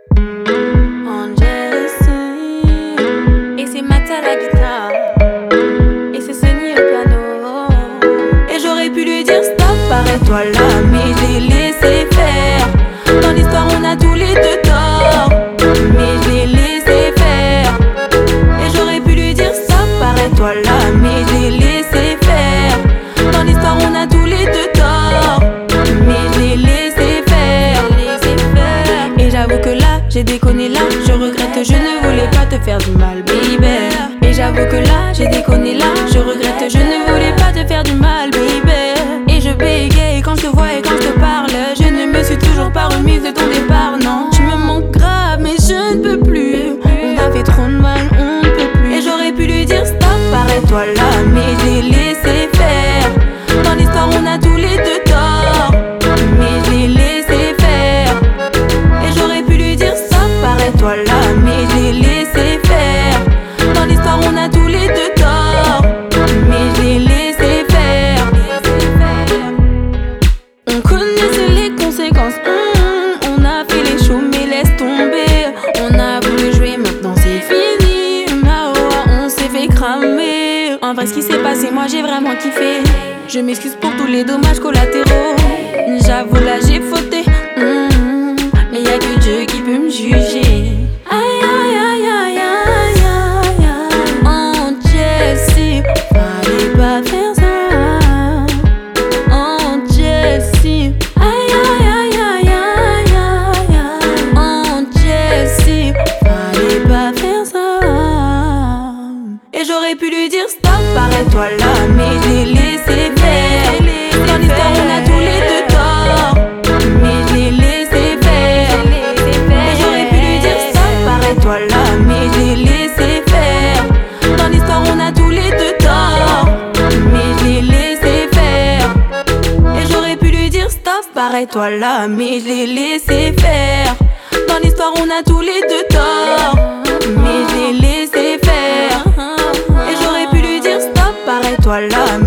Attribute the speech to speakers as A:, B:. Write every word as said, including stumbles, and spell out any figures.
A: Et c'est Matt à la guitare. Et c'est Sunny au piano. Et j'aurais pu lui dire stop, arrête-toi là, mais je l'ai laissé faire. Dans l'histoire on a tous les deux tort, mais je l'ai laissé faire. Et j'aurais pu lui dire stop, arrête-toi là, mais je l'ai laissé faire. Dans l'histoire on a tous les deux tort, mais je l'ai laissé faire. Et j'avoue que là, j'ai déconné là, je regrette, je ne voulais pas te faire du mal, baby. Et j'avoue que là, j'ai déconné là, je regrette, je ne voulais pas te faire du mal, baby. Et je bégaye quand je te vois et quand je te parle, je ne me suis toujours pas remise de ton départ, non. Tu me manques grave, mais je ne peux plus. On a fait trop de mal, on ne peut plus. Et j'aurais pu lui dire stop, arrête-toi là, mais je l'ai laissé faire. Dans l'histoire on a tous les deux tort, mais je l'ai laissé faire. Et j'aurais pu lui dire stop, arrête-toi là, mais je l'ai laissé faire. Dans l'histoire on a tous les deux tort, mais je l'ai laissé faire. On connaissait les conséquences, mmh, on a fait les shows mais laisse tomber. On a voulu jouer, maintenant c'est fini. Maoua, on s'est fait cramer. En vrai ce qui s'est passé, moi j'ai vraiment kiffé. Je m'excuse pour tous les dommages collatéraux. J'avoue là j'ai fauté, mmh, mais y'a que Dieu qui peut me juger. Aïe aïe aïe aïe aïe aïe aïe. Oh Jessie, fallait pas faire ça. Oh Jessie, aïe aïe aïe aïe aïe aïe aïe. Oh Jessie, fallait pas faire ça. Et j'aurais pu lui dire stop, arrête-toi là, mais je l'ai laissé faire. Dans l'histoire on a tous les deux tort, mais je l'ai laissé faire. Et j'aurais pu lui dire stop, arrête-toi là, mais je l'ai laissé faire. Dans l'histoire on a tous les deux tort, mais je l'ai laissé faire. Et j'aurais pu lui dire stop, arrête-toi là, mais je l'ai laissé faire. Dans l'histoire on a tous les deux tort, mais je l'ai laissé faire. Et j'aurais pu lui dire stop, arrête-toi là,